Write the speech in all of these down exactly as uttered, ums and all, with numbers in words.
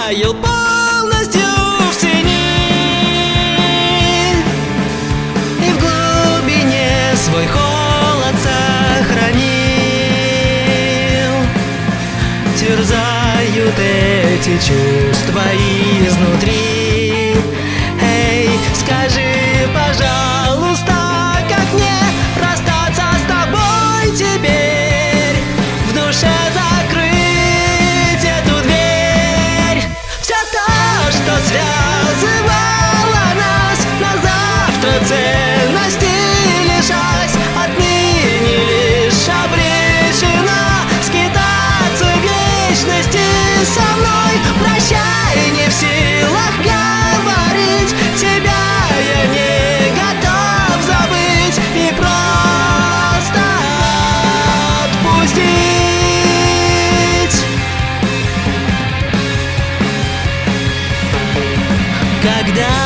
растаял полностью в тени, и в глубине свой холод сохранил. Терзают эти чувства изнутри. Эй, скажи, пожалуйста, как мне расстаться с тобой теперь, в душе закрыть эту дверь. Все то, что связывало нас, на завтра ценности лишась, отныне лишь обречена скитаться в вечности со мной. Прощай, не в силах говорить, тебя я не готов забыть и просто отпустить. Когда,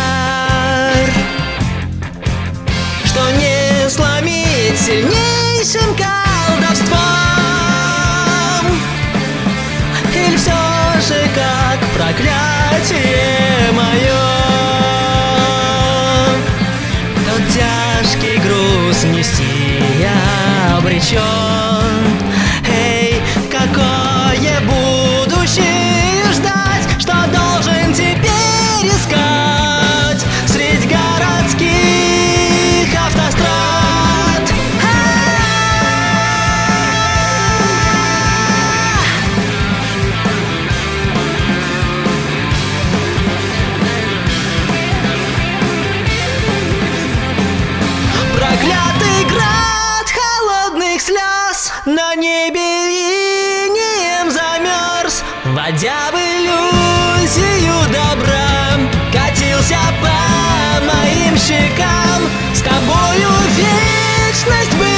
что не сломить сильнейшим колдовством, или все же как проклятие мое, тот тяжкий груз нести я обречен. Эй, какое будущее ждать, что должен теперь искать средь городских автострад? Проклятый град холодных слез на небе инеем замерз, вводя в иллюзию добра, катился по моим щекам. С тобою вечность